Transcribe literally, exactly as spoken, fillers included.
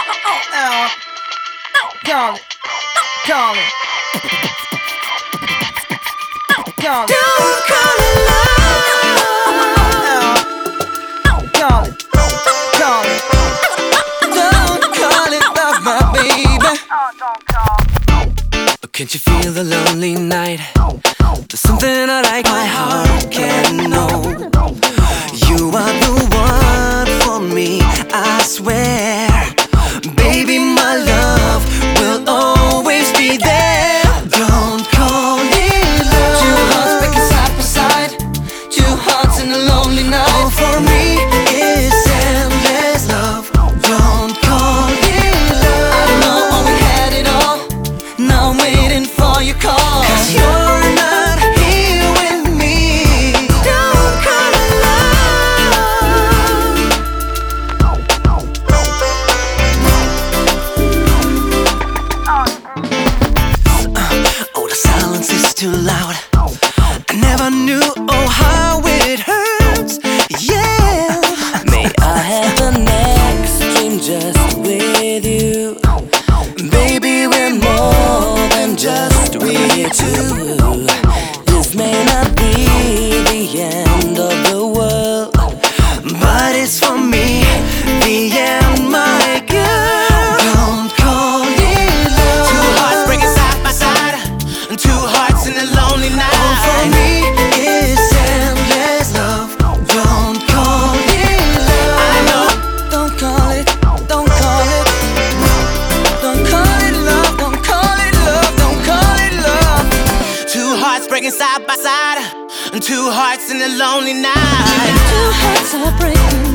Uh, call it, call it, call it. Don't call it love. Call it, call it. Don't call it love, my baby. Can't you feel the lonely night? There's something I like my heart can know. You are the one for me, I swear. Baby, my love will always be there. Don't call it love. Two hearts breaking side by side, two hearts in a lonely night. All for me is endless love. Don't call it love. I know we had it all, now I'm waiting for your call. 'Cause you're not here with me. Don't call it love. Oh, the silence is too loud. I never knew, oh, how it hurts. Yeah. May I have the next dream just with you? Baby, we're more than just we two. This may not be the end of the world, but it's for me, the end, my girl. Don't call it love. Two hearts breaking side by side, and two hearts in a lonely night. All for me is endless love. Don't call it love. I know. Don't call it, don't call it, don't call it love, don't call it love, don't call it love. Two hearts breaking side by side, and two hearts in a lonely night. Two hearts are breaking